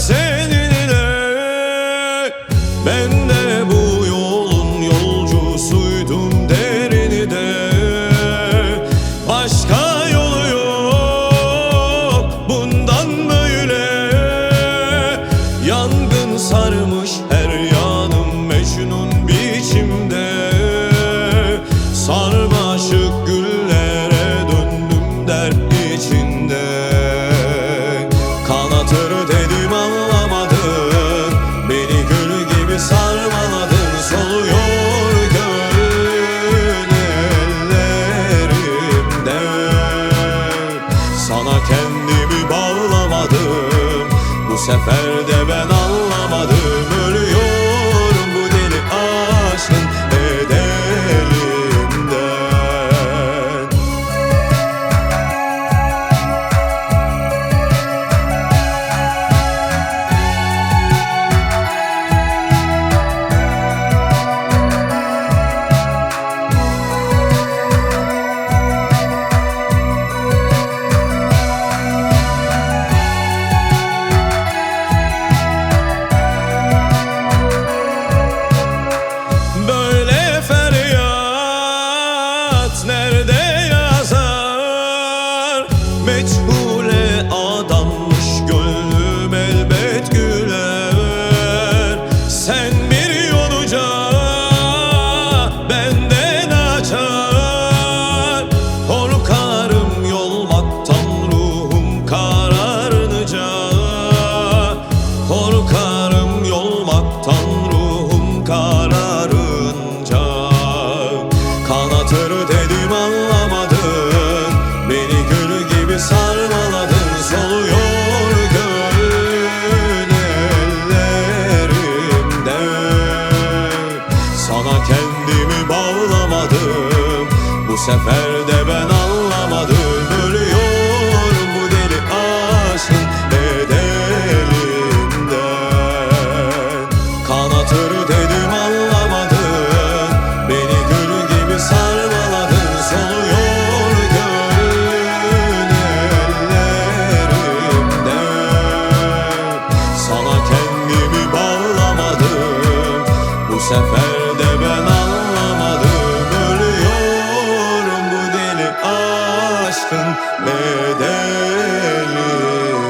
seninle. Ben de bu yolun yolcusuydum derini de. Başka yolu yok bundan böyle. Yangın sarmış her yanım Mecnun biçimde. Sarmaşık güllere döndüm dert içinde. Kanatır dedim anlamadın, beni gül gibi sarmaladın. Soluyor gönlün ellerimde. Sana kendimi bağlamadım, bu sefer de ben anlamadım. Ölüyorum bu deli aşkın bedelinden. Böyle feryat nerede yazar? Meçhule adanmış gönlüm elbet güler. Sen bir yolunca benden açar. Korkarım yolmaktan ruhum kararınca. Korkarım yolmaktan ruhum kararınca. Kanatır dedim anlamadın, beni gül gibi sarmaladın. Soluyor gönlün ellerimde. Sana kendimi bağlamadım, bu sefer de ben anlamadım. Ölüyorum bu deli aşkın bedelinden. Kanatır dedim anlamadın, beni gül gibi sarmaladın. Soluyor gönlün ellerimde. Sana kendimi bağlamadım, bu sefer de ben anlamadım. Ölüyorum bu deli aşkın bedelinden.